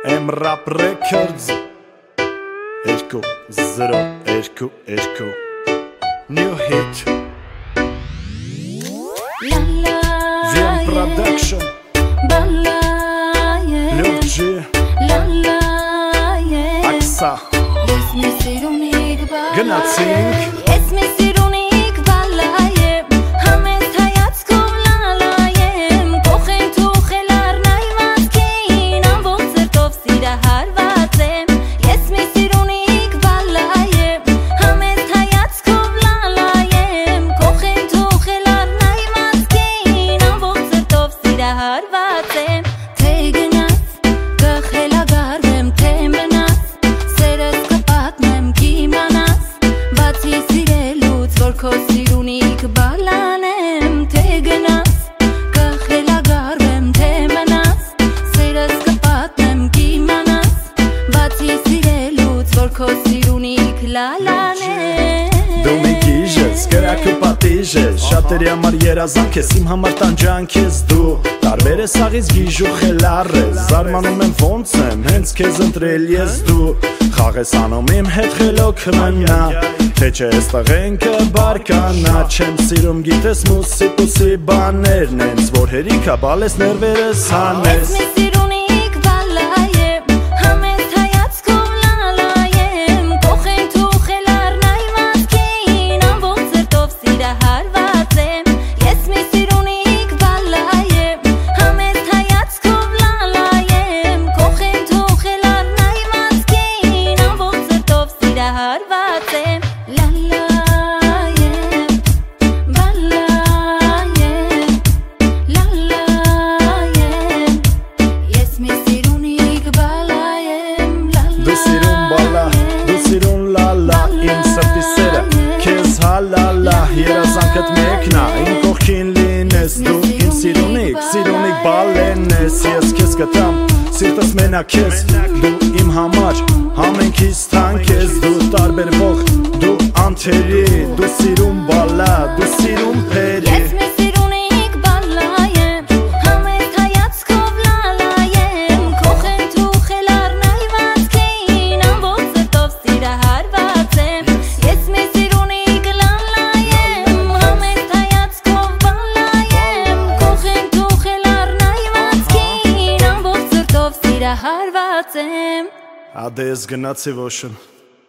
M-Rap Records 2-0-2-2 New hit VM Production Lil G Aksa Gnatzink Դու մի գիժես, կրակը պատիժես Շատերի համար երազանք ես, իմ համար տանջանք ես դու Տարբեր ես աղից գիժ ու խելար ես Զարմանում եմ ոնց եմ, հենց քեզ ընտրել ես դու Խաղես անում իմ հետ խելոք մնա Թե չէ ես տղեն կբարկանա Չեմ սիրում գիտես մուսի պուսի բաներն Ենց որ հերիքա բալես ներվերս հանես Երազանքդ մեկնա, իմ կողքին լինես Դու իմ սիրունիկ բալեն ես Ես քեզ կտամ, սիրտս մենակ ես Դու իմ համար, համենքիս թանկ ես Դու տարբերվող, դու անթերի Դու սիրուն բալա, դու սիրուն պերի Ադես գնացի ոշն